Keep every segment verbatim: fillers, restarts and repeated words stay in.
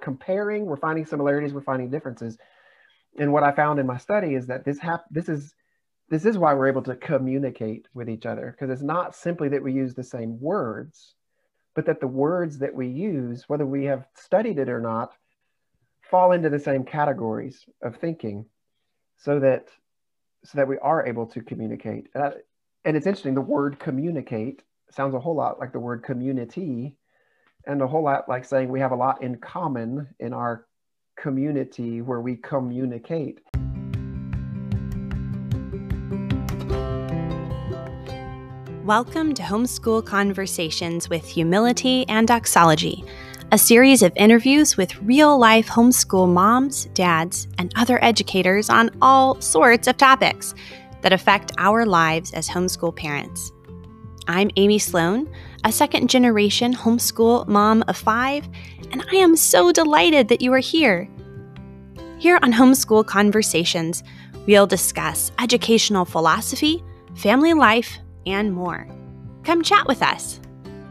comparing, we're finding similarities, we're finding differences. And what I found in my study is that this hap- this is this is why we're able to communicate with each other, because it's not simply that we use the same words, but that the words that we use, whether we have studied it or not, fall into the same categories of thinking, so that so that we are able to communicate. And, I, and it's interesting, the word communicate sounds a whole lot like the word community, and a whole lot like saying we have a lot in common in our community where we communicate. Welcome to Homeschool Conversations with Humility and Doxology, a series of interviews with real-life homeschool moms, dads, and other educators on all sorts of topics that affect our lives as homeschool parents. I'm Amy Sloan, a second-generation homeschool mom of five, and I am so delighted that you are here. Here on Homeschool Conversations, we'll discuss educational philosophy, family life, and more. Come chat with us.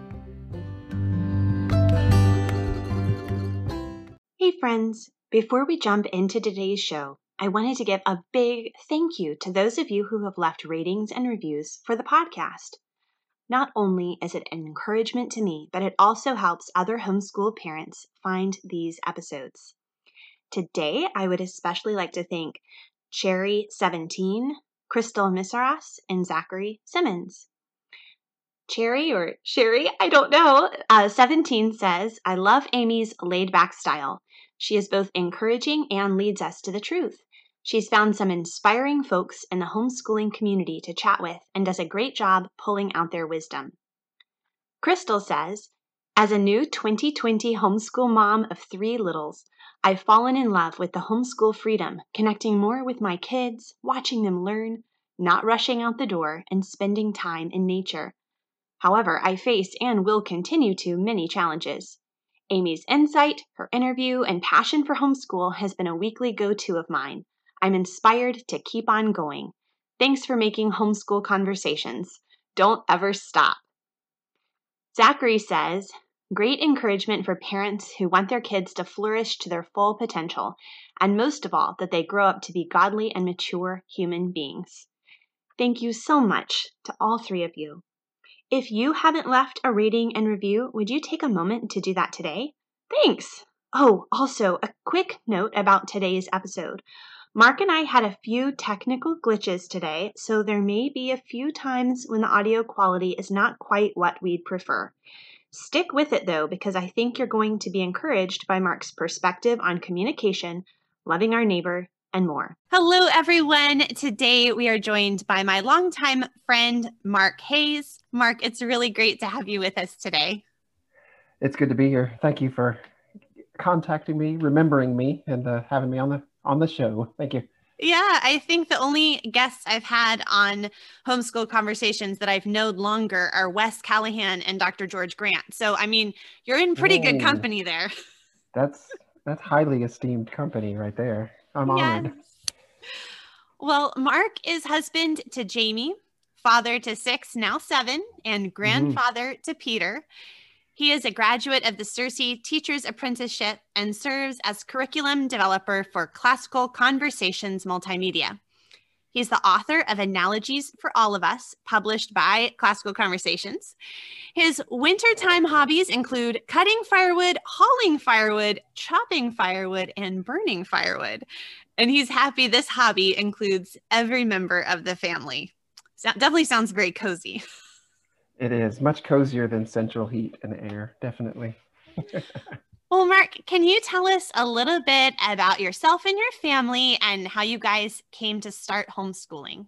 Hey friends, before we jump into today's show, I wanted to give a big thank you to those of you who have left ratings and reviews for the podcast. Not only is it an encouragement to me, but it also helps other homeschool parents find these episodes. Today, I would especially like to thank Cherry seventeen, Crystal Misaras, and Zachary Simmons. Cherry or Sherry, I don't know. Uh, seventeen says, I love Amy's laid-back style. She is both encouraging and leads us to the truth. She's found some inspiring folks in the homeschooling community to chat with and does a great job pulling out their wisdom. Crystal says, as a new twenty twenty homeschool mom of three littles, I've fallen in love with the homeschool freedom, connecting more with my kids, watching them learn, not rushing out the door, and spending time in nature. However, I face and will continue to many challenges. Amy's insight, her interview, and passion for homeschool has been a weekly go-to of mine. I'm inspired to keep on going. Thanks for making Homeschool Conversations. Don't ever stop. Zachary says, great encouragement for parents who want their kids to flourish to their full potential, and most of all, that they grow up to be godly and mature human beings. Thank you so much to all three of you. If you haven't left a rating and review, would you take a moment to do that today? Thanks! Oh, also, a quick note about today's episode. Mark and I had a few technical glitches today, so there may be a few times when the audio quality is not quite what we'd prefer. Stick with it, though, because I think you're going to be encouraged by Mark's perspective on communication, loving our neighbor, and more. Hello, everyone. Today, we are joined by my longtime friend, Mark Hayes. Mark, it's really great to have you with us today. It's good to be here. Thank you for contacting me, remembering me, and uh, having me on the on the show. Thank you. Yeah, I think the only guests I've had on Homeschool Conversations that I've known longer are Wes Callahan and Doctor George Grant. So, I mean, you're in pretty good company there. That's that's highly esteemed company right there. I'm Yes. honored. Well, Mark is husband to Jamie, father to six, now seven, and grandfather mm-hmm. to Peter. He is a graduate of the Cersei Teacher's Apprenticeship and serves as curriculum developer for Classical Conversations Multimedia. He's the author of Analogies for All of Us, published by Classical Conversations. His wintertime hobbies include cutting firewood, hauling firewood, chopping firewood, and burning firewood. And he's happy this hobby includes every member of the family. So definitely sounds very cozy. It is much cozier than central heat and air, definitely. Well, Mark, can you tell us a little bit about yourself and your family and how you guys came to start homeschooling?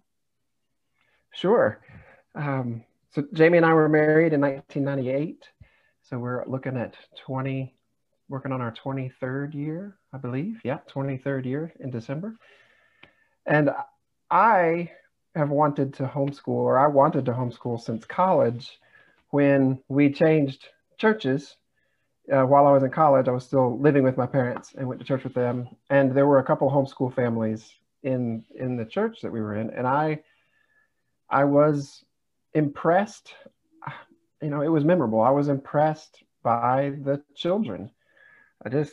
Sure. Um, so Jamie and I were married in nineteen ninety-eight. So we're looking at twenty, working on our twenty-third year, I believe. Yeah, twenty-third year in December. And I have wanted to homeschool, or I wanted to homeschool since college. When we changed churches, uh, while I was in college, I was still living with my parents and went to church with them. And there were a couple homeschool families in in the church that we were in, and I I was impressed. You know, it was memorable. I was impressed by the children. I just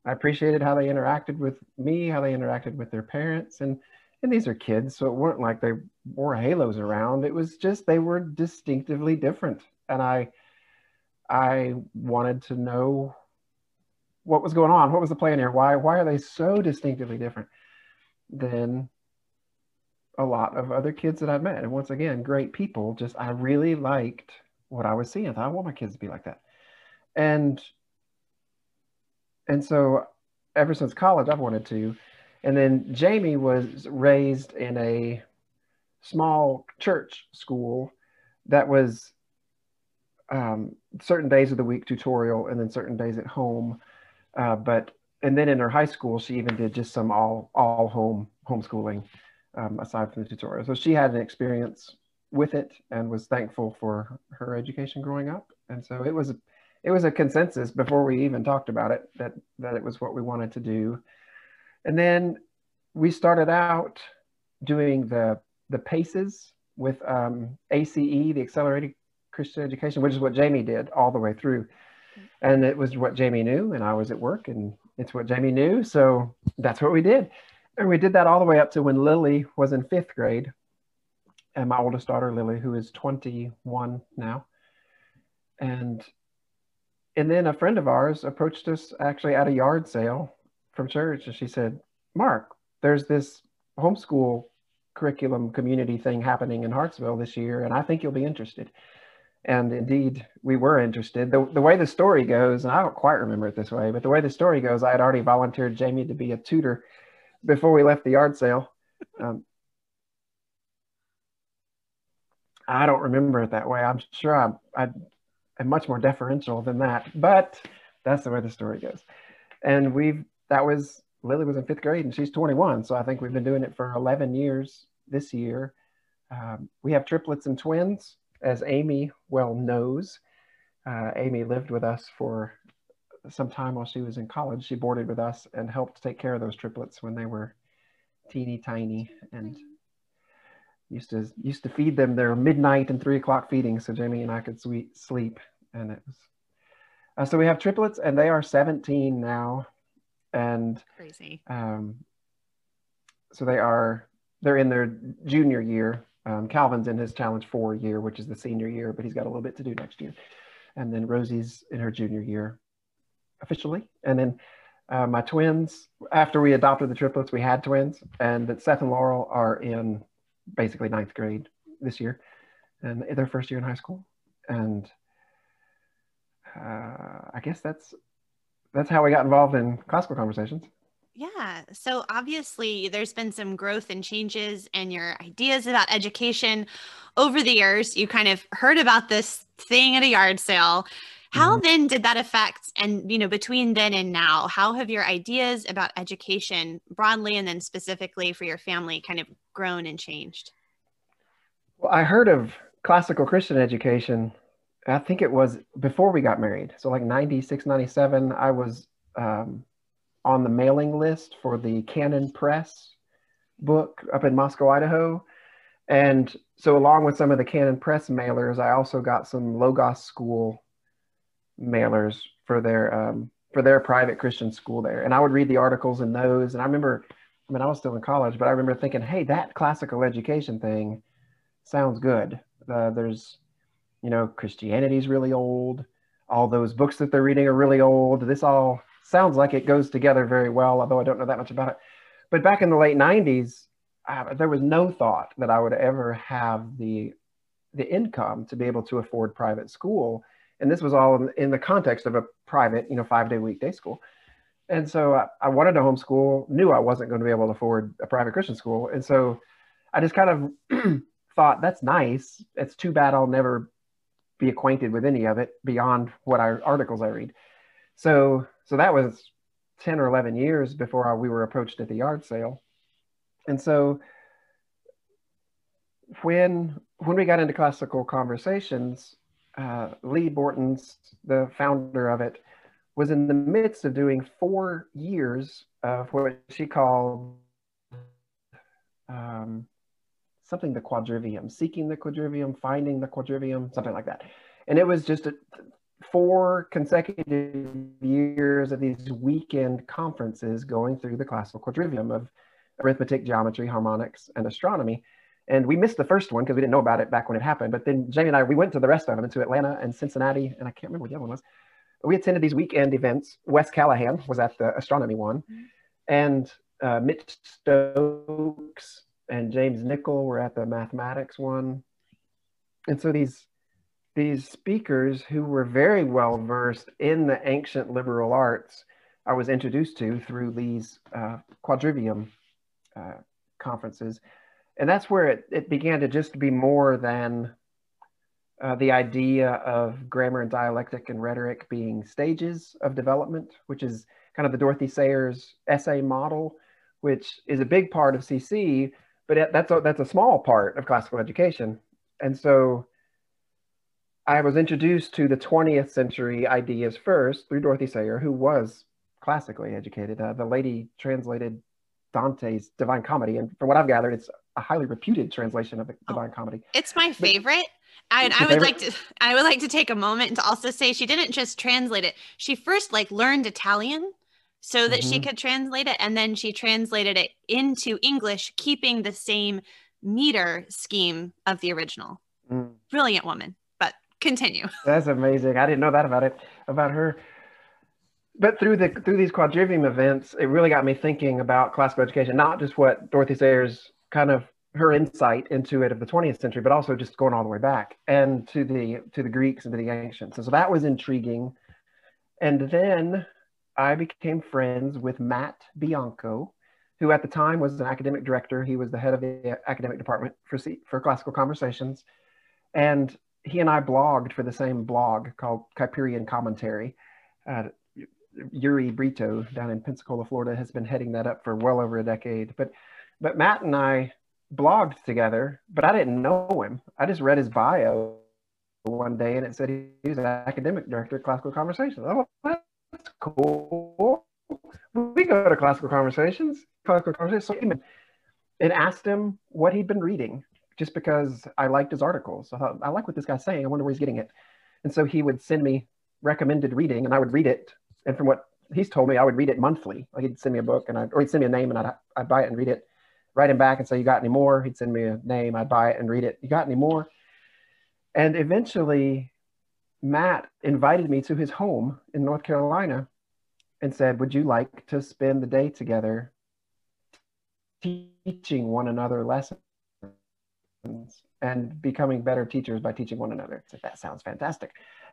I appreciated how they interacted with me, how they interacted with their parents. And, and these are kids, so it weren't like they wore halos around. It was just they were distinctively different. And I, I wanted to know what was going on. What was the plan here? Why, why are they so distinctively different than a lot of other kids that I've met? And once again, great people. Just, I really liked what I was seeing. I thought, I want my kids to be like that. And, and so ever since college, I've wanted to. And then Jamie was raised in a small church school that was um, certain days of the week tutorial and then certain days at home. Uh, but and then in her high school, she even did just some all all home homeschooling um, aside from the tutorial. So she had an experience with it and was thankful for her education growing up. And so it was it was a consensus before we even talked about it that that it was what we wanted to do. And then we started out doing the the PACES with um, A C E, the Accelerated Christian Education, which is what Jamie did all the way through. And it was what Jamie knew, and I was at work, and it's what Jamie knew. So that's what we did. And we did that all the way up to when Lily was in fifth grade. And my oldest daughter, Lily, who is twenty-one now. And, and then a friend of ours approached us actually at a yard sale from church. And she said, Mark, there's this homeschool curriculum community thing happening in Hartsville this year, and I think you'll be interested. And indeed, we were interested. The, the way the story goes, and I don't quite remember it this way, but the way the story goes, I had already volunteered Jamie to be a tutor before we left the yard sale. Um, I don't remember it that way. I'm sure I'm, I, I'm much more deferential than that, but that's the way the story goes. And we've, that was, Lily was in fifth grade and she's twenty-one. So I think we've been doing it for eleven years this year. Um, we have triplets and twins, as Amy well knows. Uh, Amy lived with us for some time while she was in college. She boarded with us and helped take care of those triplets when they were teeny tiny, and used to used to feed them their midnight and three o'clock feedings so Jamie and I could sweet sleep. And it was uh, so we have triplets, and they are seventeen now, and crazy. Um, so they are they're in their junior year. Um, Calvin's in his challenge four year, which is the senior year, but he's got a little bit to do next year. And then Rosie's in her junior year officially. And then uh, my twins, after we adopted the triplets, we had twins, and that Seth and Laurel are in basically ninth grade this year, and their first year in high school. And uh, I guess that's that's how we got involved in classical conversations. Yeah. So obviously there's been some growth and changes in your ideas about education over the years. You kind of heard about this thing at a yard sale. How mm-hmm. then did that affect, and, you know, between then and now, how have your ideas about education broadly and then specifically for your family kind of grown and changed? Well, I heard of classical Christian education, I think it was before we got married. So like ninety-six, ninety-seven, I was um, on the mailing list for the Canon Press book up in Moscow, Idaho. And so along with some of the Canon Press mailers, I also got some Logos School mailers for their um, for their private Christian school there. And I would read the articles in those. And I remember, I mean, I was still in college, but I remember thinking, hey, that classical education thing sounds good. Uh, there's, you know, Christianity's really old. All those books that they're reading are really old. This all sounds like it goes together very well, although I don't know that much about it. But back in the late nineties, uh, there was no thought that I would ever have the the income to be able to afford private school. And this was all in, in the context of a private, you know, five-day weekday school. And so I, I wanted to homeschool, knew I wasn't going to be able to afford a private Christian school. And so I just kind of thought, that's nice. It's too bad I'll never be acquainted with any of it beyond what I, articles I read. So, so that was ten or eleven years before I, we were approached at the yard sale. And so when, when we got into classical conversations, uh, Lee Borton's, the founder of it, was in the midst of doing four years of what she called um, something the quadrivium, seeking the quadrivium, finding the quadrivium, something like that. And it was just a, four consecutive years of these weekend conferences going through the classical quadrivium of arithmetic, geometry, harmonics, and astronomy. And we missed the first one because we didn't know about it back when it happened. But then Jamie and I, we went to the rest of them, to Atlanta and Cincinnati, and I can't remember what the other one was. But we attended these weekend events. Wes Callahan was at the astronomy one, and uh, Mitch Stokes and James Nickel were at the mathematics one. And so these these speakers who were very well versed in the ancient liberal arts, I was introduced to through these uh, quadrivium uh, conferences. And that's where it, it began to just be more than uh, the idea of grammar and dialectic and rhetoric being stages of development, which is kind of the Dorothy Sayers essay model, which is a big part of C C, but it, that's, a, that's a small part of classical education. And so I was introduced to the twentieth century ideas first through Dorothy Sayer, who was classically educated. Uh, the lady translated Dante's Divine Comedy, and from what I've gathered, it's a highly reputed translation of the oh, Divine Comedy. It's my favorite. But, and I would favorite? like to I would like to take a moment to also say she didn't just translate it. She first like learned Italian so that mm-hmm. she could translate it, and then she translated it into English, keeping the same meter scheme of the original. Mm. Brilliant woman. Continue. That's amazing. I didn't know that about it, about her. But through the through these quadrivium events, it really got me thinking about classical education, not just what Dorothy Sayers kind of her insight into it of the twentieth century, but also just going all the way back and to the to the Greeks and to the ancients. And so that was intriguing. And then I became friends with Matt Bianco, who at the time was an academic director. He was the head of the academic department for for Classical Conversations. And he and I blogged for the same blog called Kuyperian Commentary. Uh, Yuri Brito down in Pensacola, Florida, has been heading that up for well over a decade. But, but Matt and I blogged together, but I didn't know him. I just read his bio one day, and it said he was an academic director at Classical Conversations. Oh, that's cool. We go to Classical Conversations, Classical Conversations, and asked him what he'd been reading, just because I liked his articles. I thought, I like what this guy's saying. I wonder where he's getting it. And so he would send me recommended reading, and I would read it. And from what he's told me, I would read it monthly. Like he'd send me a book, and I'd, or he'd send me a name, and I'd, I'd buy it and read it. Write him back and say, you got any more? He'd send me a name. I'd buy it and read it. You got any more? And eventually, Matt invited me to his home in North Carolina and said, would you like to spend the day together teaching one another lessons and becoming better teachers by teaching one another? So that sounds fantastic.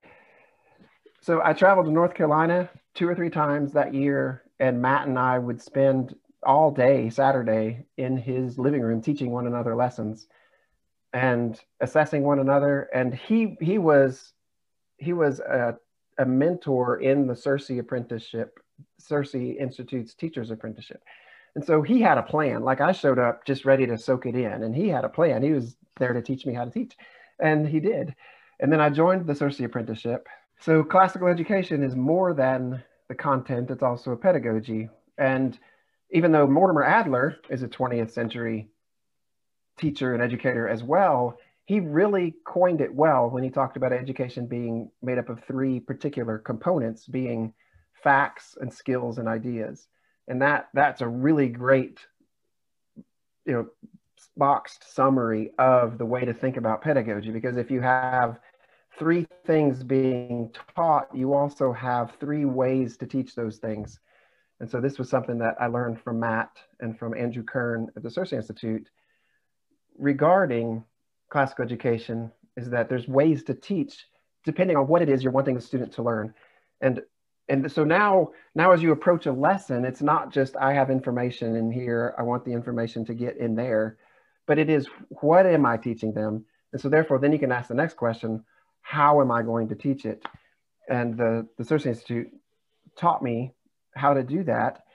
So I traveled to North Carolina two or three times that year, and Matt and I would spend all day Saturday in his living room teaching one another lessons and assessing one another. And he he was he was a, a mentor in the Searcy apprenticeship, Searcy Institute's teacher's apprenticeship. And so he had a plan. Like I showed up just ready to soak it in, and he had a plan. He was there to teach me how to teach, and he did. And then I joined the Searcy apprenticeship. So classical education is more than the content, it's also a pedagogy. And even though Mortimer Adler is a twentieth century teacher and educator as well, he really coined it well when he talked about education being made up of three particular components, being facts and skills and ideas. And that that's a really great, you know, boxed summary of the way to think about pedagogy, because if you have three things being taught, you also have three ways to teach those things. And so this was something that I learned from Matt and from Andrew Kern at the Searcy Institute regarding classical education, is that there's ways to teach depending on what it is you're wanting the student to learn. And and so now, now as you approach a lesson, it's not just I have information in here, I want the information to get in there, but it is what am I teaching them? And so therefore, then you can ask the next question, how am I going to teach it? And the, the Searcy Institute taught me how to do that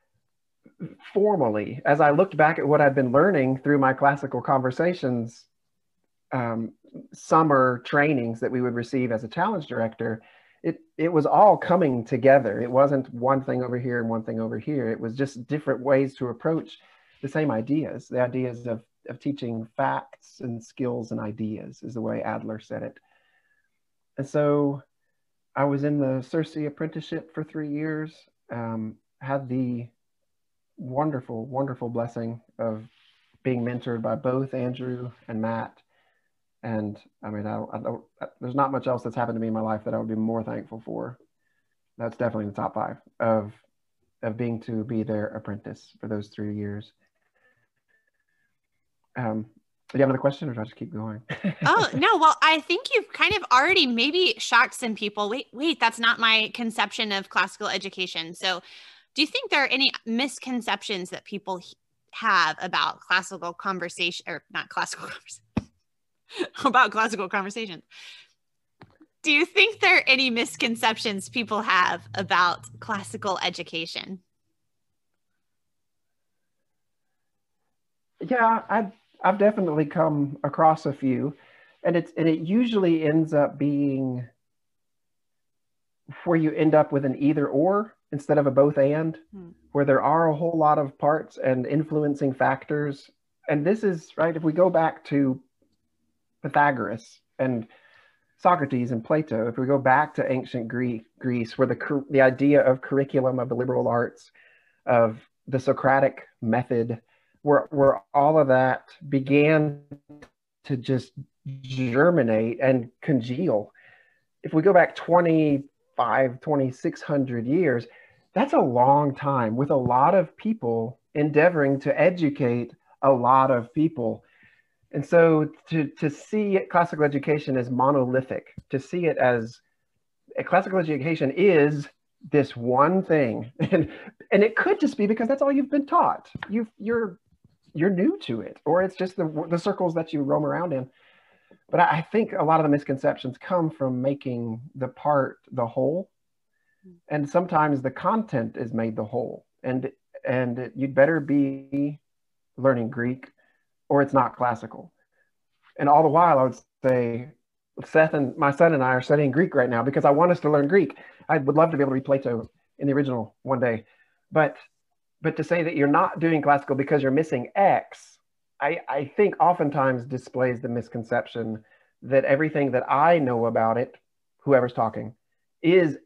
formally. As I looked back at what I'd been learning through my Classical Conversations um, summer trainings that we would receive as a challenge director, it, it was all coming together. It wasn't one thing over here and one thing over here. It was just different ways to approach the same ideas, the ideas of, of teaching facts and skills and ideas is the way Adler said it. And so I was in the Circe apprenticeship for three years. Um, had the wonderful, wonderful blessing of being mentored by both Andrew and Matt. And I mean, I, I don't, there's not much else that's happened to me in my life that I would be more thankful for. That's definitely in the top five of of being to be their apprentice for those three years. Um, do you have another question, or do I just keep going? Oh, no. Well, I think you've kind of already maybe shocked some people. Wait, wait, that's not my conception of classical education. So do you think there are any misconceptions that people have about classical conversation, or not classical conversation, about classical conversation? Do you think there are any misconceptions people have about classical education? Yeah, I've, I've definitely come across a few, and it's and it usually ends up being where you end up with an either or instead of a both and, hmm. where there are a whole lot of parts and influencing factors. And this is, right, if we go back to Pythagoras and Socrates and Plato, if we go back to ancient Greek, Greece, where the, the idea of curriculum of the liberal arts, of the Socratic method, where, where all of that began to just germinate and congeal. If we go back twenty-five, twenty-six hundred years, that's a long time with a lot of people endeavoring to educate a lot of people. And so to, to see classical education as monolithic, to see it as a classical education is this one thing. And, and it could just be because that's all you've been taught. You've, you're, you're new to it, or it's just the, the circles that you roam around in. But I think a lot of the misconceptions come from making the part the whole. And sometimes the content is made the whole. And, and you'd better be learning Greek, or it's not classical. And all the while, I would say, Seth and my son and I are studying Greek right now because I want us to learn Greek. I would love to be able to read Plato in the original one day. But, but to say that you're not doing classical because you're missing X, I, I think oftentimes displays the misconception that everything that I know about it, whoever's talking, is,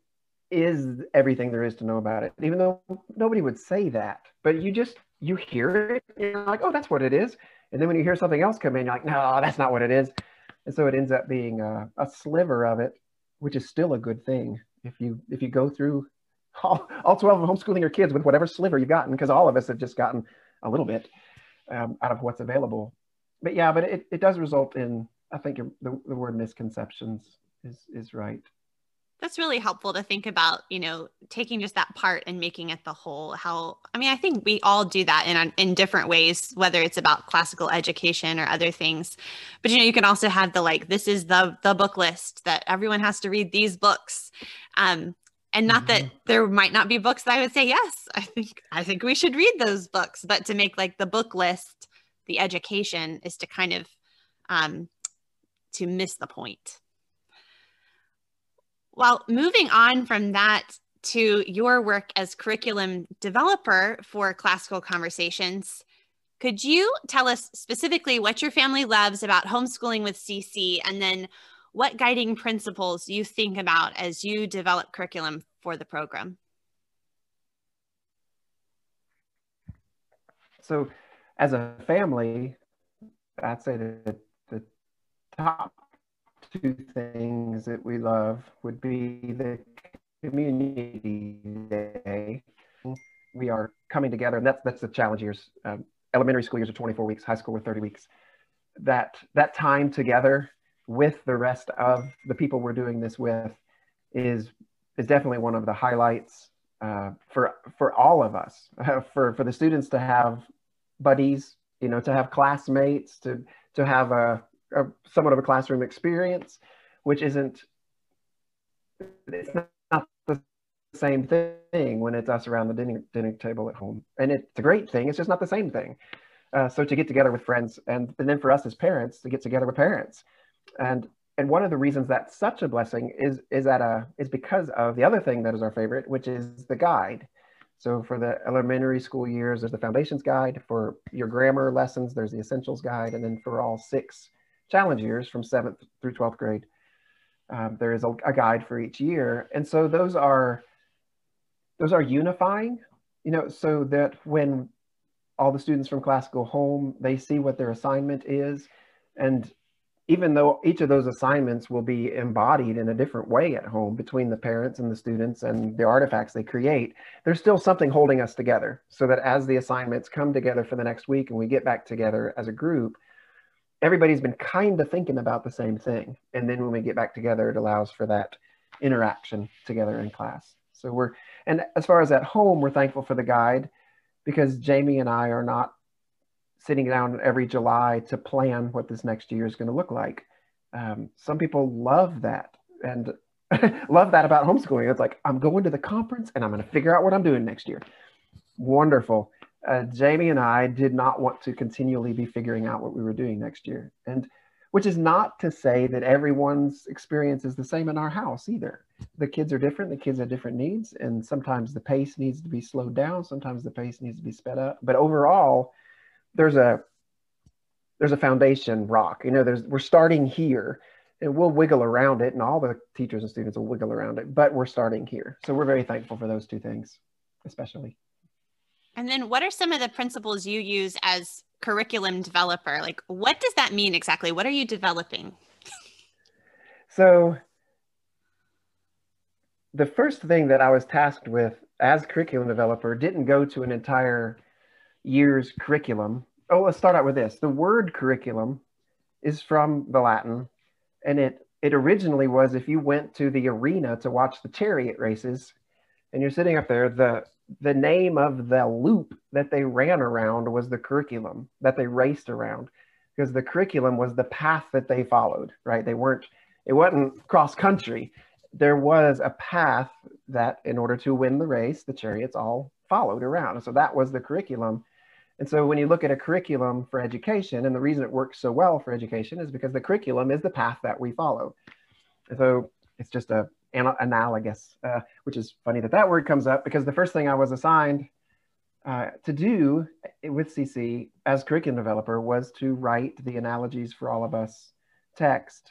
is everything there is to know about it, even though nobody would say that. But you just, you hear it, and you're like, oh, that's what it is. And then when you hear something else come in, you're like, no, that's not what it is. And so it ends up being a, a sliver of it, which is still a good thing. If you if you go through all, all twelve of homeschooling your kids with whatever sliver you've gotten, because all of us have just gotten a little bit um, out of what's available. But yeah, but it, it does result in, I think the, the word misconceptions is, is right. That's really helpful to think about, you know, taking just that part and making it the whole. How, I mean, I think we all do that in in different ways, whether it's about classical education or other things. But, you know, you can also have the, like, this is the the book list that everyone has to read these books. Um, and not mm-hmm. that there might not be books that I would say, yes, I think, I think we should read those books, but to make like the book list, the education is to kind of, um, to miss the point. Well, moving on from that to your work as curriculum developer for Classical Conversations, could you tell us specifically what your family loves about homeschooling with C C, and then what guiding principles you think about as you develop curriculum for the program? So as a family, I'd say that the top two things that we love would be the community day. We are coming together, and that's that's the challenge years. Um, elementary school years are twenty-four weeks, high school are thirty weeks. That that time together with the rest of the people we're doing this with is is definitely one of the highlights uh, for for all of us. Uh, for for the students to have buddies, you know, to have classmates, to to have a A, somewhat of a classroom experience, which isn't, it's not the same thing when it's us around the dinner, dinner table at home. And it's a great thing, it's just not the same thing. Uh, so to get together with friends, and, and then for us as parents, to get together with parents. And and one of the reasons that's such a blessing is, is, that a, is because of the other thing that is our favorite, which is the guide. So for the elementary school years, there's the foundations guide. For your grammar lessons, there's the essentials guide. And then for all six challenge years from seventh through twelfth grade, Um, there is a, a guide for each year. And so those are, those are unifying, you know, so that when all the students from class go home, they see what their assignment is. And even though each of those assignments will be embodied in a different way at home between the parents and the students and the artifacts they create, there's still something holding us together, so that as the assignments come together for the next week and we get back together as a group, everybody's been kind of thinking about the same thing. And then when we get back together, it allows for that interaction together in class. So we're, and as far as at home, we're thankful for the guide, because Jamie and I are not sitting down every July to plan what this next year is going to look like. Um, some people love that and love that about homeschooling. It's like, I'm going to the conference and I'm going to figure out what I'm doing next year. Wonderful. Uh, Jamie and I did not want to continually be figuring out what we were doing next year. And which is not to say that everyone's experience is the same in our house either. The kids are different. The kids have different needs. And sometimes the pace needs to be slowed down. Sometimes the pace needs to be sped up. But overall, there's a there's a foundation rock. You know, there's we're starting here and we'll wiggle around it, and all the teachers and students will wiggle around it, but we're starting here. So we're very thankful for those two things, especially. And then what are some of the principles you use as curriculum developer? Like, what does that mean exactly? What are you developing? So the first thing that I was tasked with as curriculum developer didn't go to an entire year's curriculum. Oh, let's start out with this. The word curriculum is from the Latin, and it it originally was, if you went to the arena to watch the chariot races and you're sitting up there, the the name of the loop that they ran around was the curriculum that they raced around, because the curriculum was the path that they followed, right? They weren't, it wasn't cross country. There was a path that in order to win the race, the chariots all followed around. And so that was the curriculum. And so when you look at a curriculum for education, and the reason it works so well for education is because the curriculum is the path that we follow. And so it's just a an analogous, uh, which is funny that that word comes up, because the first thing I was assigned uh, to do with C C as curriculum developer was to write the Analogies for All of Us text.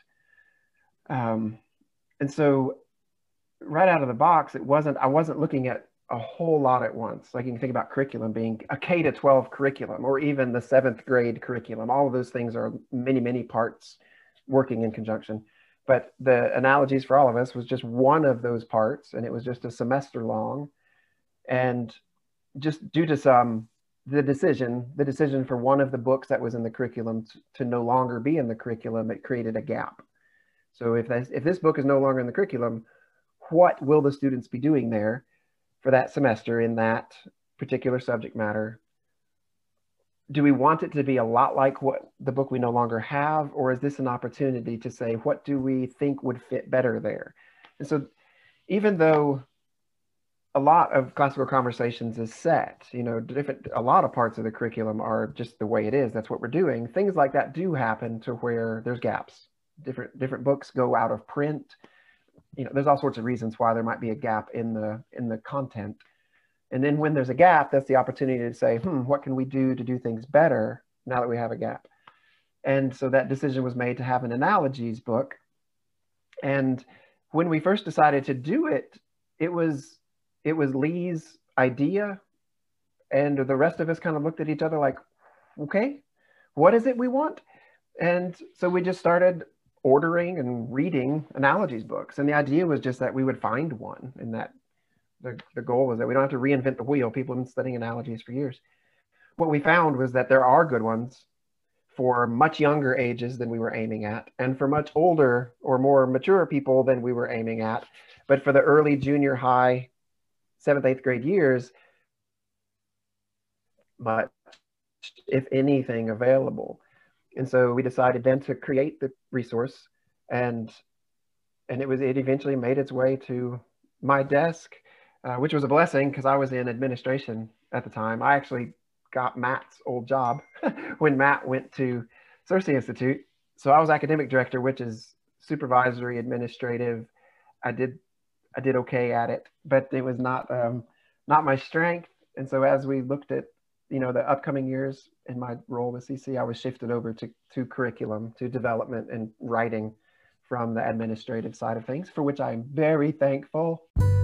Um, and so right out of the box, it wasn't, I wasn't looking at a whole lot at once. Like you can think about curriculum being a K to twelve curriculum, or even the seventh grade curriculum. All of those things are many, many parts working in conjunction. But the Analogies for All of Us was just one of those parts, and it was just a semester long. And just due to some, the decision, the decision for one of the books that was in the curriculum to, to no longer be in the curriculum, it created a gap. So if, this, if this book is no longer in the curriculum, what will the students be doing there for that semester in that particular subject matter? Do we want it to be a lot like what the book we no longer have, or is this an opportunity to say, what do we think would fit better there? And so even though a lot of classical conversations is set, you know, different, a lot of parts of the curriculum are just the way it is, that's what we're doing. Things like that do happen to where there's gaps. Different, different books go out of print. You know, there's all sorts of reasons why there might be a gap in the, in the content. And then when there's a gap, that's the opportunity to say, hmm, what can we do to do things better now that we have a gap? And so that decision was made to have an Analogies book. And when we first decided to do it, it was, it was Lee's idea. And the rest of us kind of looked at each other like, okay, what is it we want? And so we just started ordering and reading Analogies books. And the idea was just that we would find one, and that The, the goal was that we don't have to reinvent the wheel. People have been studying Analogies for years. What we found was that there are good ones for much younger ages than we were aiming at, and for much older or more mature people than we were aiming at. But for the early junior high, seventh, eighth grade years, much, if anything, available. And so we decided then to create the resource, and and it was it eventually made its way to my desk. Uh, which was a blessing, because I was in administration at the time. I actually got Matt's old job when Matt went to Searcy Institute. So I was academic director, which is supervisory, administrative. I did I did okay at it, but it was not um, not my strength. And so as we looked at, you know, the upcoming years in my role with C C, I was shifted over to, to curriculum, to development and writing from the administrative side of things, for which I'm very thankful.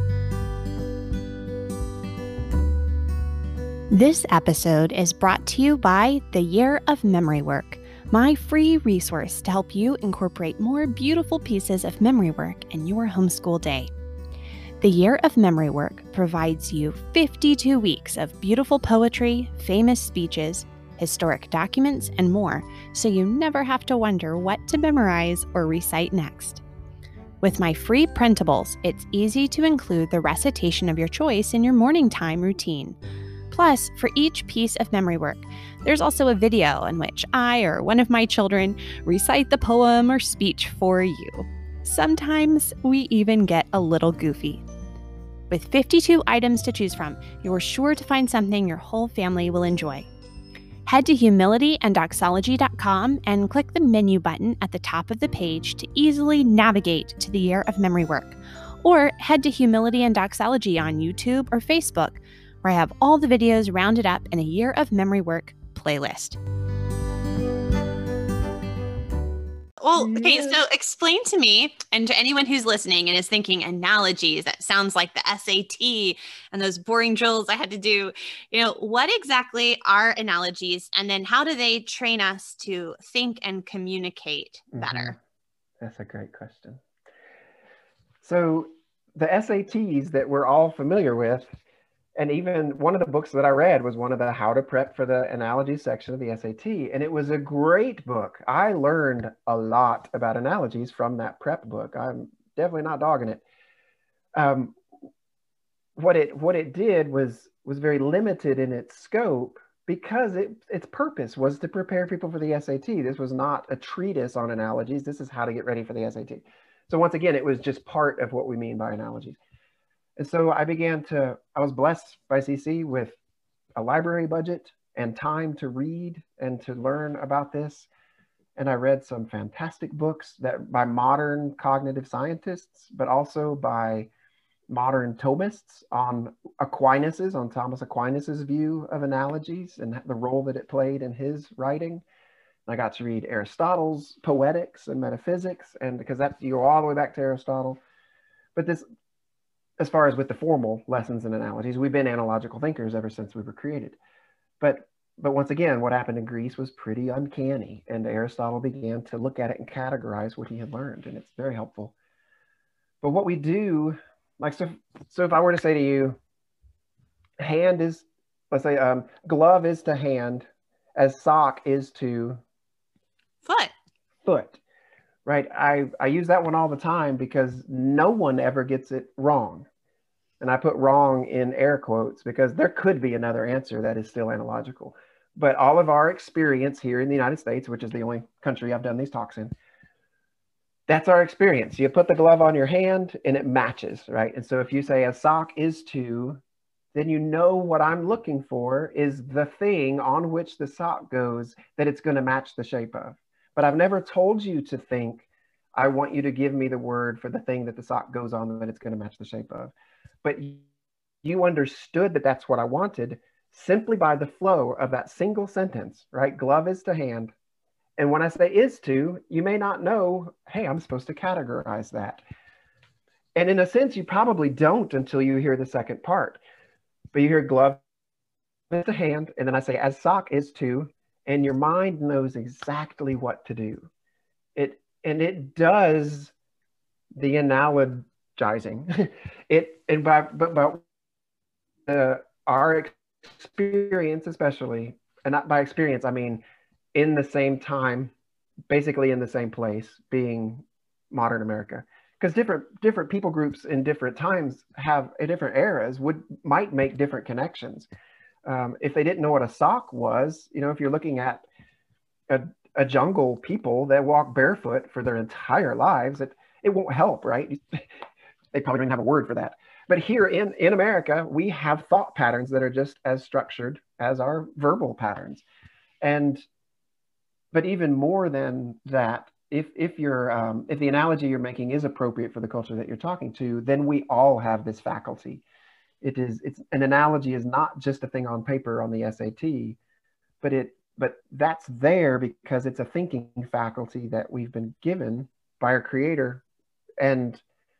This episode is brought to you by The Year of Memory Work, my free resource to help you incorporate more beautiful pieces of memory work in your homeschool day. The Year of Memory Work provides you fifty-two weeks of beautiful poetry, famous speeches, historic documents, and more, so you never have to wonder what to memorize or recite next. With my free printables, it's easy to include the recitation of your choice in your morning time routine. Plus, for each piece of memory work, there's also a video in which I or one of my children recite the poem or speech for you. Sometimes we even get a little goofy. With fifty-two items to choose from, you're sure to find something your whole family will enjoy. Head to humility and doxology dot com and click the menu button at the top of the page to easily navigate to the Year of Memory Work. Or head to Humility and Doxology on YouTube or Facebook, where I have all the videos rounded up in a Year of Memory Work playlist. Well, okay, so explain to me and to anyone who's listening and is thinking analogies, that sounds like the S A T and those boring drills I had to do, you know, what exactly are analogies, and then how do they train us to think and communicate better? Mm-hmm. That's a great question. So the S A Ts that we're all familiar with, and even one of the books that I read was one of the How to Prep for the Analogy section of the S A T. And it was a great book. I learned a lot about analogies from that prep book. I'm definitely not dogging it. Um, what it what it did was was very limited in its scope, because it, its purpose was to prepare people for the S A T. This was not a treatise on analogies. This is how to get ready for the S A T. So once again, it was just part of what we mean by analogies. And so I began to, I was blessed by C C with a library budget and time to read and to learn about this. And I read some fantastic books that by modern cognitive scientists, but also by modern Thomists on Aquinas's, on Thomas Aquinas's view of analogies and the role that it played in his writing. And I got to read Aristotle's Poetics and Metaphysics, and because that, you go all the way back to Aristotle. But this, as far as with the formal lessons and analogies, we've been analogical thinkers ever since we were created. But but once again, what happened in Greece was pretty uncanny, and Aristotle began to look at it and categorize what he had learned, and it's very helpful. But what we do, like, so, so if I were to say to you, hand is, let's say, um, glove is to hand as sock is to foot. Foot. Right, I, I use that one all the time because no one ever gets it wrong. And I put wrong in air quotes because there could be another answer that is still analogical. But all of our experience here in the United States, which is the only country I've done these talks in, that's our experience. You put the glove on your hand and it matches, right? And so if you say a sock is to, then you know what I'm looking for is the thing on which the sock goes that it's going to match the shape of. But I've never told you to think, I want you to give me the word for the thing that the sock goes on that it's going to match the shape of. But you understood that that's what I wanted simply by the flow of that single sentence, right? Glove is to hand. And when I say is to, you may not know, hey, I'm supposed to categorize that. And in a sense, you probably don't until you hear the second part. But you hear glove is to hand, and then I say as sock is to, and your mind knows exactly what to do. It and it does the analogizing. it and by but by uh, our experience, especially, and not by experience, I mean in the same time, basically in the same place, being modern America. Because different different people groups in different times have in different eras would might make different connections. Um, if they didn't know what a sock was, you know, if you're looking at a, a jungle people that walk barefoot for their entire lives, it, it won't help, right? They probably don't have a word for that. But here in, in America, we have thought patterns that are just as structured as our verbal patterns. And, but even more than that, if, if you're, um, if the analogy you're making is appropriate for the culture that you're talking to, then we all have this faculty. It is, it's an analogy is not just a thing on paper on the S A T, but it, but that's there because it's a thinking faculty that we've been given by our Creator. And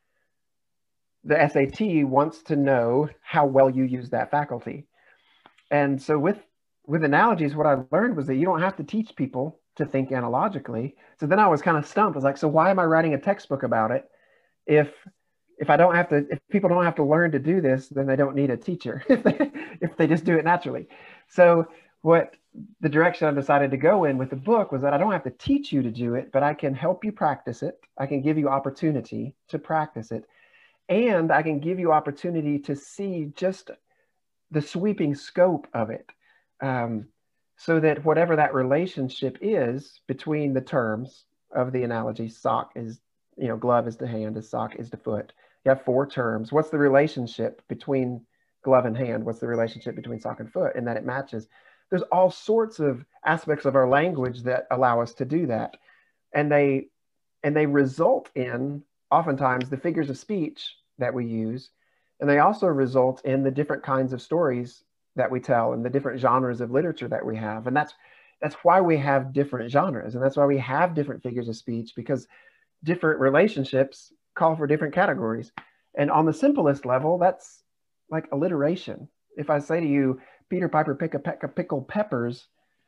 the S A T wants to know how well you use that faculty. And so with, with analogies, what I learned was that you don't have to teach people to think analogically. So then I was kind of stumped. I was like, so why am I writing a textbook about it? If if I don't have to, if people don't have to learn to do this, then they don't need a teacher if they, if they just do it naturally. So what the direction I decided to go in with the book was that I don't have to teach you to do it, but I can help you practice it. I can give you opportunity to practice it. And I can give you opportunity to see just the sweeping scope of it. Um, so that whatever that relationship is between the terms of the analogy, sock is, you know, glove is to hand, as sock is to foot. You have four terms. What's the relationship between glove and hand? What's the relationship between sock and foot? And that it matches. There's all sorts of aspects of our language that allow us to do that. And they, and they result in oftentimes the figures of speech that we use. And they also result in the different kinds of stories that we tell and the different genres of literature that we have. And that's, that's why we have different genres. And that's why we have different figures of speech, because different relationships call for different categories. And on the simplest level, that's like alliteration. If I say to you, Peter Piper pick a peck of pickled peppers,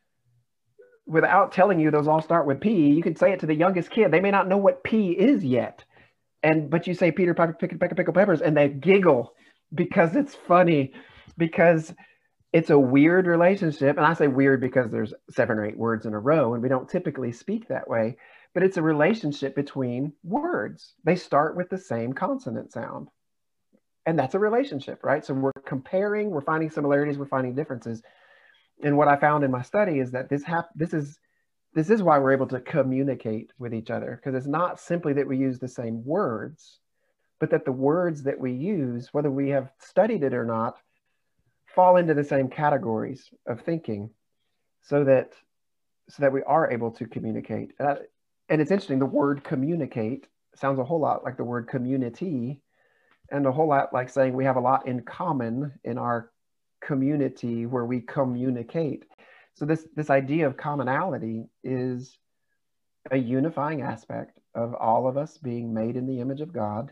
without telling you those all start with P, you can say it to the youngest kid. They may not know what P is yet. And, but you say Peter Piper pick a peck of pickled peppers and they giggle because it's funny, because it's a weird relationship. And I say weird because there's seven or eight words in a row and we don't typically speak that way. But it's a relationship between words. They start with the same consonant sound. And that's a relationship, right? So we're comparing, we're finding similarities, we're finding differences. And what I found in my study is that this hap- this is this is why we're able to communicate with each other, because it's not simply that we use the same words, but that the words that we use, whether we have studied it or not, fall into the same categories of thinking, so that so that we are able to communicate. And, I, and it's interesting, the word communicate sounds a whole lot like the word community, and a whole lot like saying we have a lot in common in our community where we communicate. So this, this idea of commonality is a unifying aspect of all of us being made in the image of God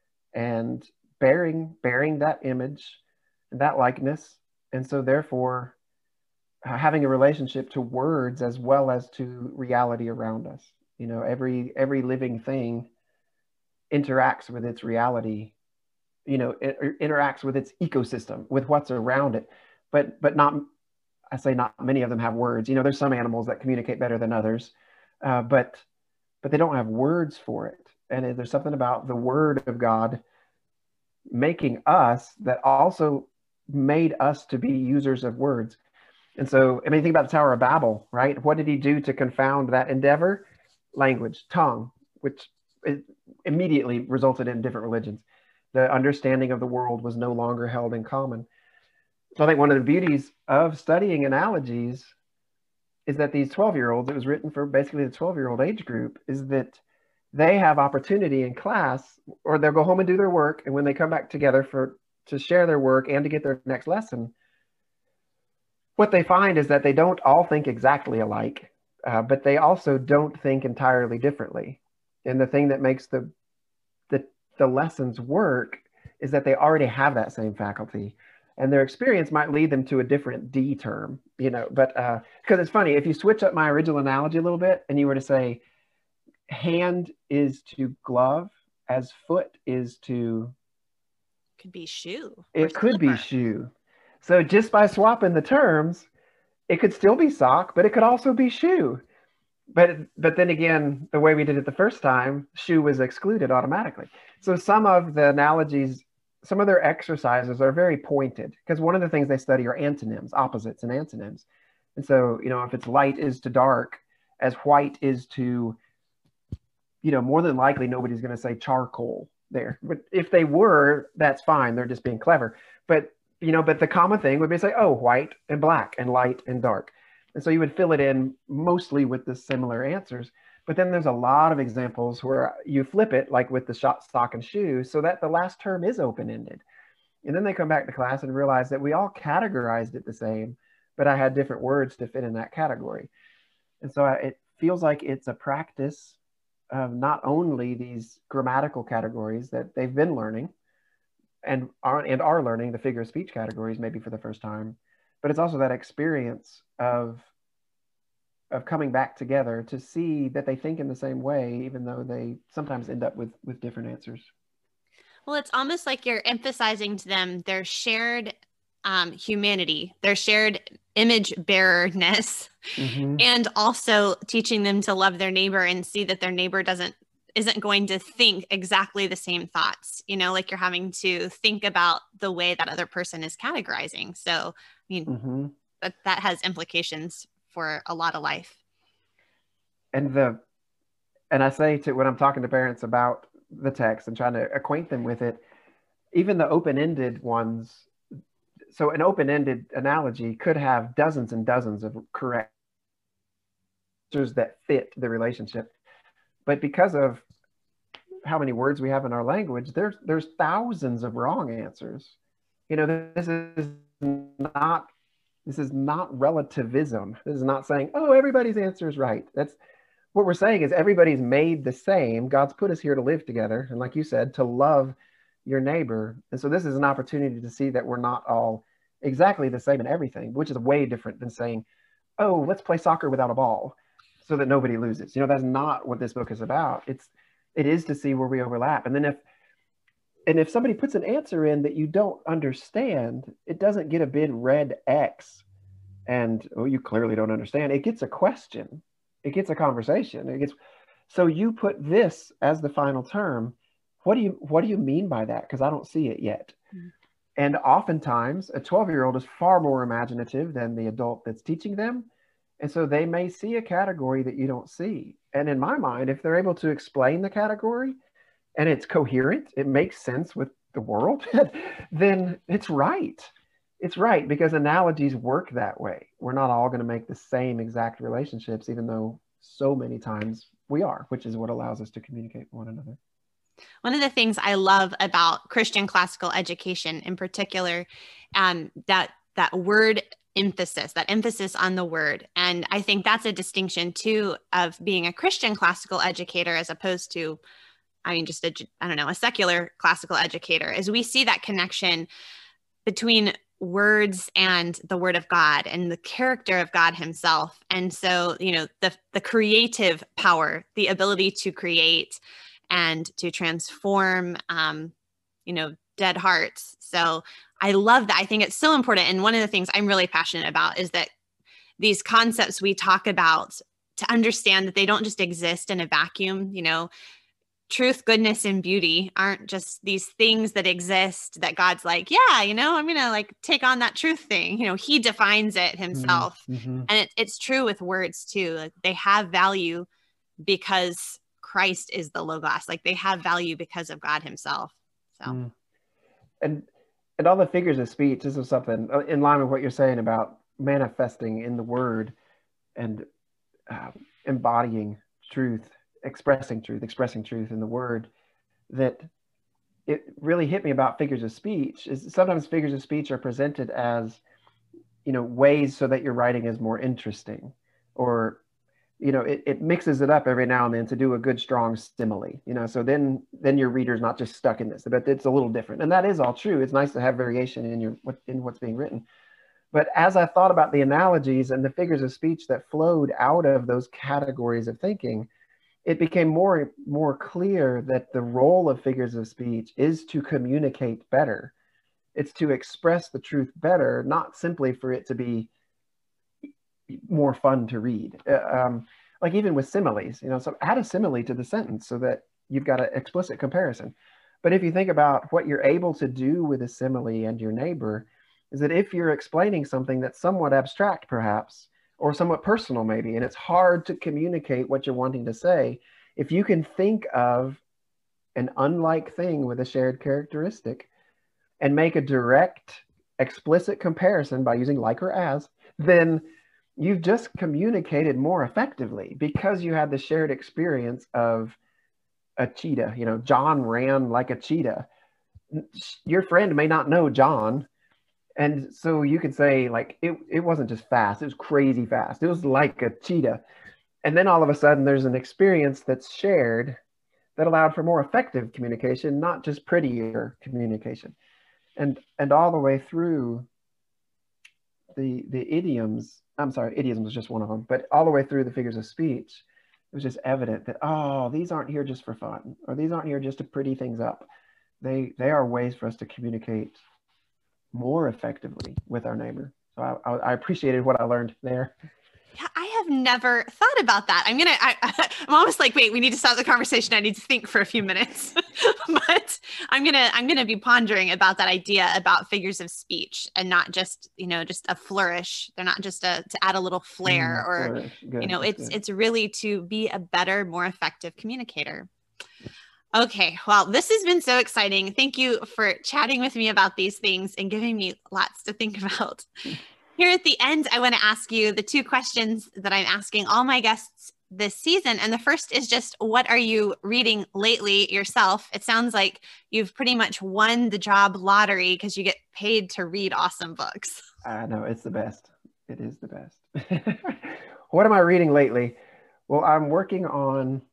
and bearing, bearing that image, that likeness. And so therefore uh, having a relationship to words as well as to reality around us. You know, every, every living thing interacts with its reality, you know, it, it interacts with its ecosystem, with what's around it, but, but not, I say not many of them have words. You know, there's some animals that communicate better than others, uh, but, but they don't have words for it. And there's something about the word of God making us that also made us to be users of words. And so, I mean, think about the Tower of Babel, right? What did he do to confound that endeavor? Language, tongue, which immediately resulted in different religions. The understanding of the world was no longer held in common. So I think one of the beauties of studying analogies is that these twelve-year-olds, it was written for basically the twelve-year-old age group, is that they have opportunity in class, or they'll go home and do their work, and when they come back together for to share their work and to get their next lesson, what they find is that they don't all think exactly alike, uh, but they also don't think entirely differently. And the thing that makes the the the lessons work is that they already have that same faculty, and their experience might lead them to a different D term, you know, but uh, because it's funny, if you switch up my original analogy a little bit and you were to say hand is to glove as foot is to, could be shoe. It could be shoe. So just by swapping the terms, it could still be sock, but it could also be shoe. But but then again, the way we did it the first time, shoe was excluded automatically. So some of the analogies, some of their exercises are very pointed, because one of the things they study are antonyms, opposites and antonyms. And so, you know, if it's light is to dark, as white is to, you know, more than likely nobody's going to say charcoal there. But if they were, that's fine. They're just being clever. But, you know, but the common thing would be say, oh, white and black and light and dark. And so you would fill it in mostly with the similar answers. But then there's a lot of examples where you flip it, like with the shot, sock, and shoe, so that the last term is open-ended. And then they come back to class and realize that we all categorized it the same, but I had different words to fit in that category. And so it feels like it's a practice of not only these grammatical categories that they've been learning and are, and are learning the figure of speech categories maybe for the first time, but it's also that experience of of coming back together to see that they think in the same way, even though they sometimes end up with with different answers. Well, it's almost like you're emphasizing to them their shared um, humanity, their shared image bearerness, mm-hmm. and also teaching them to love their neighbor and see that their neighbor doesn't isn't going to think exactly the same thoughts. You know, like you're having to think about the way that other person is categorizing. So, I mean, mm-hmm. that that has implications for a lot of life. And the and I say to when I'm talking to parents about the text and trying to acquaint them with it, even the open-ended ones. So an open-ended analogy could have dozens and dozens of correct answers that fit the relationship. But because of how many words we have in our language, there's there's thousands of wrong answers. You know, this is not this is not relativism. This is not saying, oh, everybody's answer is right. That's what we're saying is everybody's made the same. God's put us here to live together. And like you said, to love your neighbor. And so this is an opportunity to see that we're not all exactly the same in everything, which is way different than saying, oh, let's play soccer without a ball so that nobody loses. You know, that's not what this book is about. It's, it is to see where we overlap. And then if, and if somebody puts an answer in that you don't understand, it doesn't get a big red X and, oh, you clearly don't understand. It gets a question. It gets a conversation. It gets, so you put this as the final term. What do you, what do you mean by that? Because I don't see it yet. Mm-hmm. And oftentimes a twelve-year-old is far more imaginative than the adult that's teaching them. And so they may see a category that you don't see. And in my mind, if they're able to explain the category and it's coherent, it makes sense with the world, then it's right. It's right, because analogies work that way. We're not all going to make the same exact relationships, even though so many times we are, which is what allows us to communicate with one another. One of the things I love about Christian classical education in particular, um, that that word emphasis, that emphasis on the word. And I think that's a distinction too of being a Christian classical educator as opposed to, I mean, just a, I don't know, a secular classical educator, as we see that connection between words and the word of God and the character of God himself. And so, you know, the, the creative power, the ability to create and to transform, um, you know, dead hearts. So I love that. I think it's so important. And one of the things I'm really passionate about is that these concepts we talk about, to understand that they don't just exist in a vacuum. You know, truth, goodness, and beauty aren't just these things that exist that God's like, yeah, you know, I'm going to like take on that truth thing. You know, he defines it himself. Mm-hmm. And it, it's true with words too. Like they have value because Christ is the Logos. Like they have value because of God himself. So, mm. and, and all the figures of speech, this is something in line with what you're saying about manifesting in the word and uh, embodying truth, expressing truth, expressing truth in the word, that it really hit me about figures of speech is sometimes figures of speech are presented as, you know, ways so that your writing is more interesting, or, you know, it, it mixes it up every now and then to do a good, strong simile, you know, so then, then your reader's not just stuck in this, but it's a little different. And that is all true. It's nice to have variation in your, in what's being written. But as I thought about the analogies and the figures of speech that flowed out of those categories of thinking, it became more, more clear that the role of figures of speech is to communicate better. It's to express the truth better, not simply for it to be more fun to read. Um, like even with similes, you know, so add a simile to the sentence so that you've got an explicit comparison. But if you think about what you're able to do with a simile and your neighbor, is that if you're explaining something that's somewhat abstract, perhaps, or somewhat personal maybe, and it's hard to communicate what you're wanting to say, if you can think of an unlike thing with a shared characteristic and make a direct, explicit comparison by using like or as, then you've just communicated more effectively because you had the shared experience of a cheetah. You know, John ran like a cheetah. Your friend may not know John. And so you could say, like, it, it wasn't just fast, it was crazy fast. It was like a cheetah. and then all of a sudden there's an experience that's shared that allowed for more effective communication, not just prettier communication. And and all the way through the the idioms, I'm sorry, idioms was just one of them, but all the way through the figures of speech, it was just evident that, oh, these aren't here just for fun, or these aren't here just to pretty things up. They they are ways for us to communicate more effectively with our neighbor. So I, I, I appreciated what I learned there. Yeah, I have never thought about that. I'm gonna. I, I'm almost like, wait, we need to stop the conversation. I need to think for a few minutes. But I'm gonna. I'm gonna be pondering about that idea about figures of speech and not just, you know, just a flourish. They're not just a to add a little flair Mm, or, flourish. Good. you know, That's it's good. it's really to be a better, more effective communicator. Okay, well, this has been so exciting. Thank you for chatting with me about these things and giving me lots to think about. Here at the end, I want to ask you the two questions that I'm asking all my guests this season. And the first is just, what are you reading lately yourself? It sounds like you've pretty much won the job lottery because you get paid to read awesome books. I know, it's the best. It is the best. What am I reading lately? Well, I'm working on,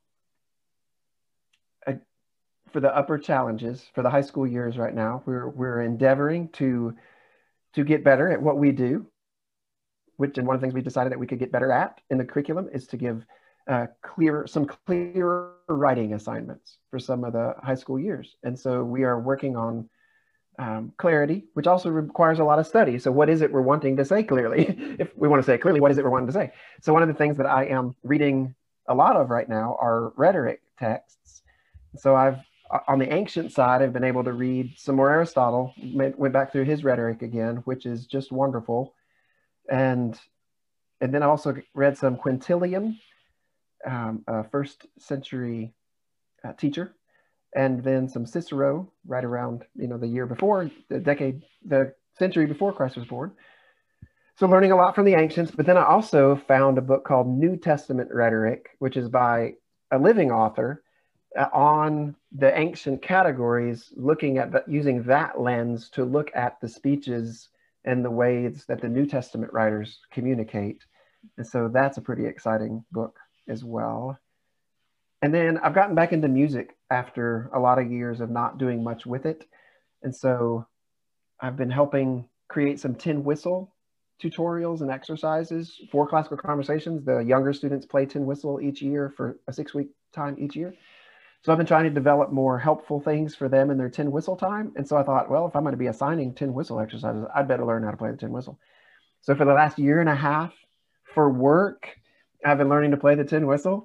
a, for the upper challenges for the high school years right now. We're, we're endeavoring to to get better at what we do, which, and one of the things we decided that we could get better at in the curriculum is to give uh, clear, some clear writing assignments for some of the high school years. And so we are working on um, clarity, which also requires a lot of study. So what is it we're wanting to say clearly? If we want to say it clearly, what is it we're wanting to say? So one of the things that I am reading a lot of right now are rhetoric texts. So I've, on the ancient side, I've been able to read some more Aristotle, went back through his rhetoric again, which is just wonderful. And, and then I also read some Quintilian, um, a first century uh, teacher, and then some Cicero right around, you know, the year before, the decade, the century before Christ was born. So learning a lot from the ancients, but then I also found a book called New Testament Rhetoric, which is by a living author, Uh, on the ancient categories, looking at the, using that lens to look at the speeches and the ways that the New Testament writers communicate. And so that's a pretty exciting book as well. And then I've gotten back into music after a lot of years of not doing much with it. And so I've been helping create some tin whistle tutorials and exercises for Classical Conversations. The younger students play tin whistle each year for a six week time each year. So I've been trying to develop more helpful things for them in their tin whistle time. And so I thought, well, if I'm going to be assigning tin whistle exercises, I'd better learn how to play the tin whistle. So for the last year and a half for work, I've been learning to play the tin whistle.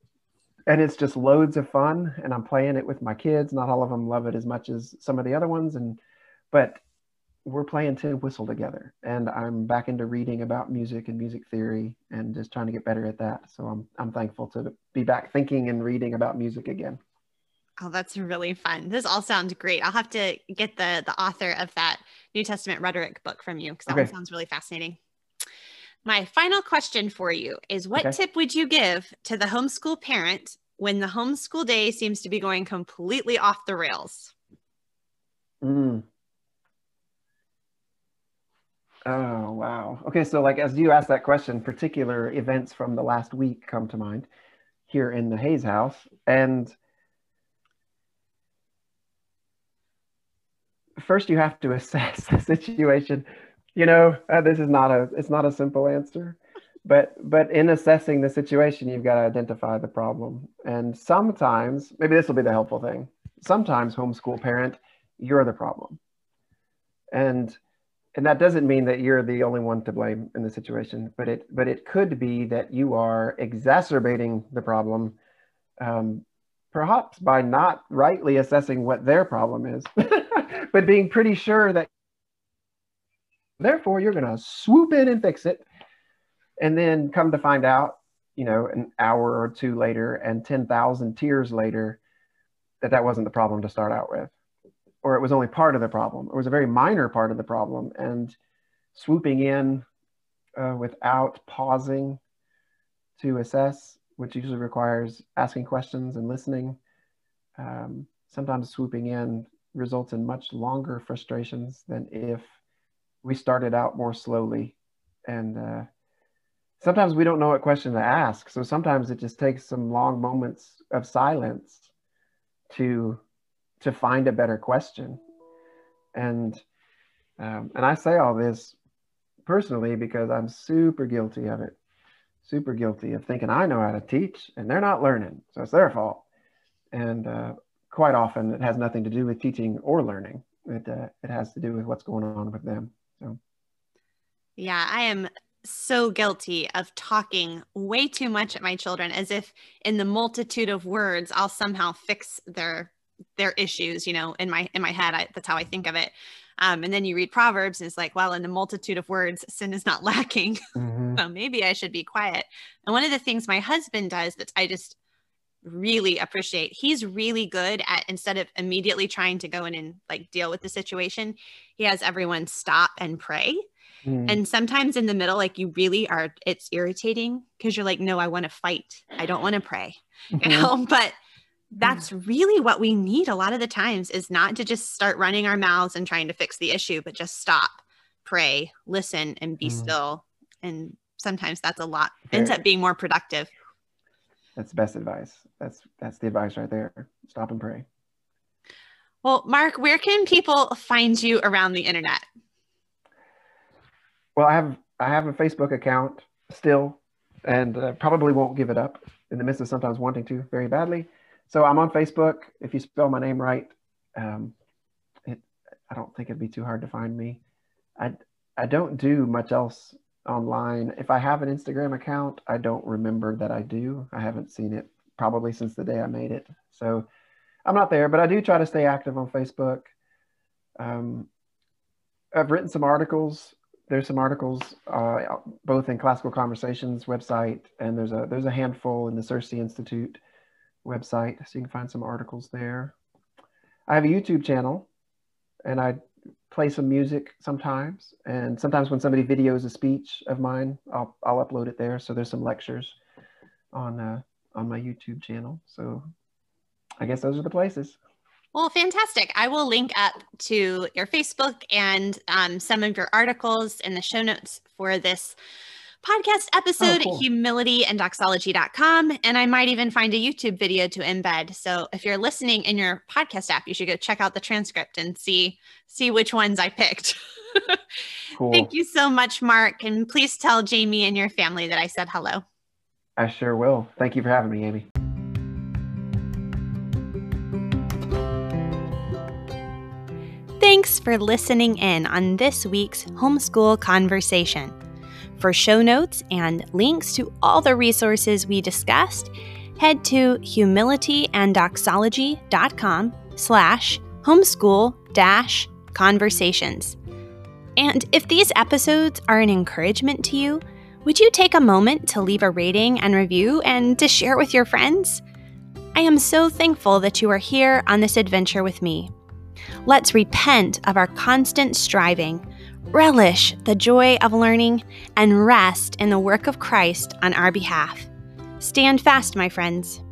And it's just loads of fun. And I'm playing it with my kids. Not all of them love it as much as some of the other ones. And but we're playing tin whistle together. And I'm back into reading about music and music theory and just trying to get better at that. So I'm I'm thankful to be back thinking and reading about music again. Oh, that's really fun. This all sounds great. I'll have to get the, the author of that New Testament rhetoric book from you, because that Okay. one sounds really fascinating. My final question for you is, what Okay. tip would you give to the homeschool parent when the homeschool day seems to be going completely off the rails? Mm. Oh, wow. Okay, so like as you asked that question, particular events from the last week come to mind here in the Hayes house. And first you have to assess the situation. You know, uh, this is not a, it's not a simple answer, but, but in assessing the situation, you've got to identify the problem. And sometimes, maybe this will be the helpful thing. Sometimes homeschool parent, you're the problem. And And that doesn't mean that you're the only one to blame in the situation, but it but it could be that you are exacerbating the problem, um, perhaps by not rightly assessing what their problem is, but being pretty sure that therefore you're going to swoop in and fix it, and then come to find out, you know, an hour or two later and ten thousand tears later, that that wasn't the problem to start out with. Or it was only part of the problem. It was a very minor part of the problem. And swooping in uh, without pausing to assess, which usually requires asking questions and listening, um, sometimes swooping in results in much longer frustrations than if we started out more slowly and uh, sometimes we don't know what question to ask. So sometimes it just takes some long moments of silence to to find a better question. And um, and I say all this personally because I'm super guilty of it. Super guilty of thinking I know how to teach and they're not learning, so it's their fault. And uh, quite often it has nothing to do with teaching or learning. It uh, it has to do with what's going on with them. So, yeah, I am so guilty of talking way too much at my children, as if in the multitude of words I'll somehow fix their their issues. You know, in my in my head, I, that's how I think of it. Um, and then you read Proverbs and it's like, well, in the multitude of words, sin is not lacking. Mm-hmm. So maybe I should be quiet. And one of the things my husband does that I just really appreciate, he's really good at, instead of immediately trying to go in and like deal with the situation, he has everyone stop and pray. Mm. And sometimes in the middle, like you really are, it's irritating because you're like, no, I want to fight. I don't want to pray, mm-hmm. you know, but that's really what we need a lot of the times, is not to just start running our mouths and trying to fix the issue, but just stop, pray, listen, and be mm. still. And sometimes that's a lot, Fair. ends up being more productive. That's the best advice. That's, that's the advice right there. Stop and pray. Well, Mark, where can people find you around the internet? Well, I have, I have a Facebook account still, and uh, probably won't give it up in the midst of sometimes wanting to very badly. So I'm on Facebook. If you spell my name right, um, it, I don't think it'd be too hard to find me. I, I don't do much else online. If I have an Instagram account, I don't remember that I do. I haven't seen it probably since the day I made it. So I'm not there, but I do try to stay active on Facebook. Um, I've written some articles. There's some articles uh, both in Classical Conversations website, and there's a there's a handful in the Circe Institute website, so you can find some articles there. I have a YouTube channel, and I play some music sometimes, and sometimes when somebody videos a speech of mine, I'll I'll upload it there. So there's some lectures on uh, on my YouTube channel. So I guess those are the places. Well, fantastic. I will link up to your Facebook and um, some of your articles in the show notes for this podcast episode, oh, cool. humility and doxology dot com. And I might even find a YouTube video to embed. So if you're listening in your podcast app, you should go check out the transcript and see, see which ones I picked. Cool. Thank you so much, Mark. And please tell Jamie and your family that I said hello. I sure will. Thank you for having me, Amy. Thanks for listening in on this week's Homeschool Conversation. For show notes and links to all the resources we discussed, head to humility and doxology dot com slash homeschool dash conversations. And if these episodes are an encouragement to you, would you take a moment to leave a rating and review and to share with your friends? I am so thankful that you are here on this adventure with me. Let's repent of our constant striving, relish the joy of learning, and rest in the work of Christ on our behalf. Stand fast, my friends.